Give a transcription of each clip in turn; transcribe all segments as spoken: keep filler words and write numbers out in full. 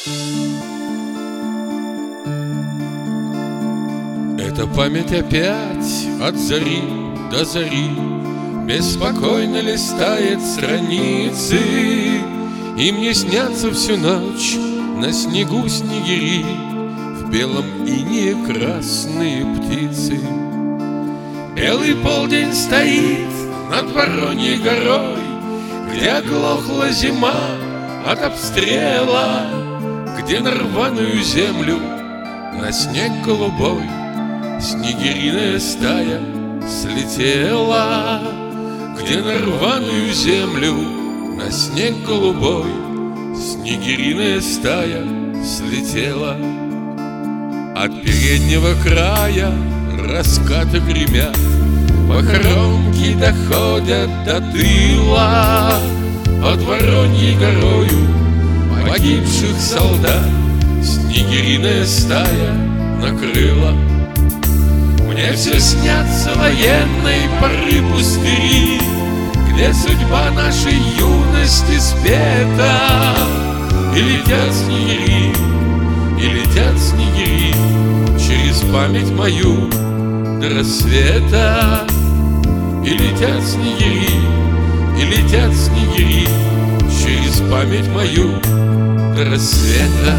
Эта память опять от зари до зари беспокойно листает страницы, и мне снятся всю ночь на снегу снегири, в белом инее красные птицы. Белый полдень стоит над Вороньей горой, где оглохла зима от обстрела, где на рваную землю на снег голубой снегириная стая слетела, где на рваную землю на снег голубой снегириная стая слетела. От переднего края раскаты гремят, похоронки доходят до тыла. Под Вороньей горою погибших солдат снегириная стая накрыла. Мне все снятся военные поры пустыри, где судьба нашей юности спета. И летят снегири, и летят снегири через память мою до рассвета. И летят снегири, и летят снегири через память мою до рассвета.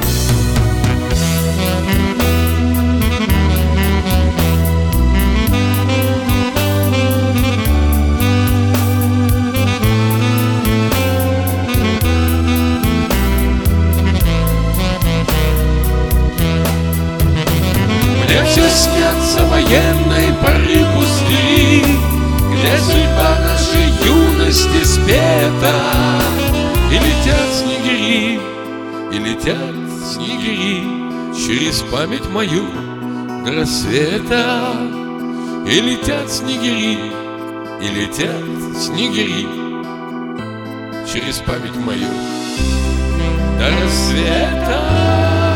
Мне все снятся военные поры пустыри, где судьба нашей юности спета. И летят снегири, и летят снегири через память мою до рассвета. И летят снегири, и летят снегири через память мою до рассвета.